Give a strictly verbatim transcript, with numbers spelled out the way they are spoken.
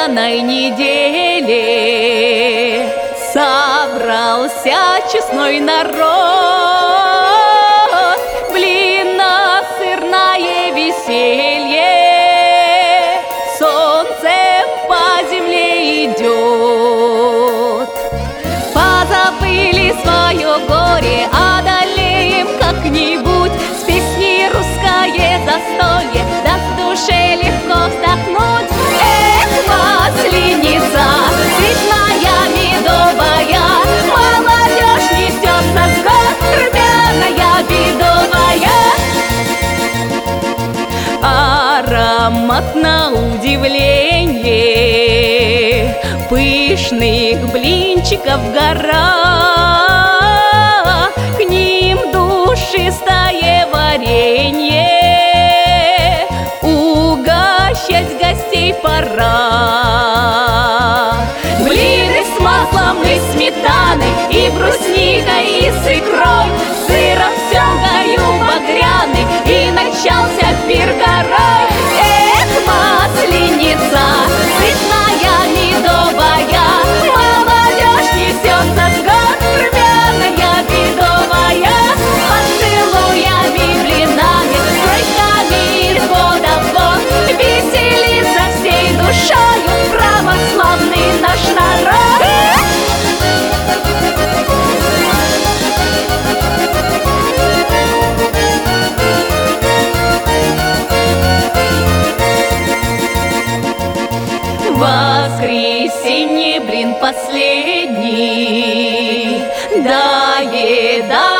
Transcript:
румяной неделе собрался честной народ, блинно-сырное веселье солнцем по земле идет. Позабыли свое горе, одолеем как-нибудь с песней русское застолье, да в душе легко вздохнуть. Эх, масленица, цветная, медовая, молодежь несется с гор, румяная, бедовая. Аромат на удивление пышных блинчиков гора, к ним душистое варенье, угощать гостей пора. Блины с маслом и сметаной, и брусникой, и с икрой, сыром семгою багряный, и начался пир горой. Эх, масленица, цветная, медовая, молодежь несется с гор, румяная, бедовая. Поцелуями, блинами, стройками из года в год веселится всей душою православный наш народ. Воскресенье блин последний, да еда